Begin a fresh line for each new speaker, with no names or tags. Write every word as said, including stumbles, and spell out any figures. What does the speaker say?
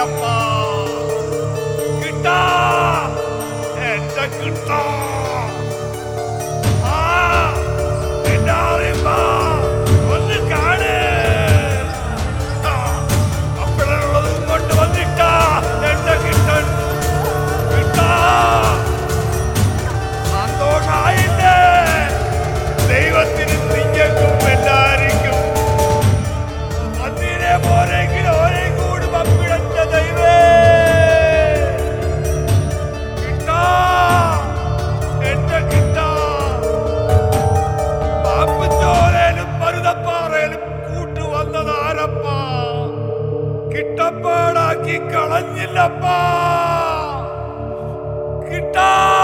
കിട്ടാനപ്പാ കിട്ടാ എന്റെ കിട്ടാ ആ എന്നാറിയുമ്പോ ഒന്ന് കാണേ അപ്പോഴുള്ളത് ഇങ്ങോട്ട് വന്നിട്ടാ എന്റെ കിട്ടൻ കിട്ടാ സന്തോഷായില്ലേ ദൈവത്തിന് നിങ്ങൾക്കും എല്ലാവർക്കും അതിനെ പോരെങ്കിൽ ഓരേ കൂടി പപ്പിടച്ച ദൈവേ കിട്ടാ എന്റെ കിട്ടാ പാപ്പച്ചോരയിലും മരുതപ്പാറയിലും കൂട്ടുവന്നതാരപ്പാ കിട്ടപ്പാടാക്കി കളഞ്ഞില്ലപ്പാ കിട്ടാ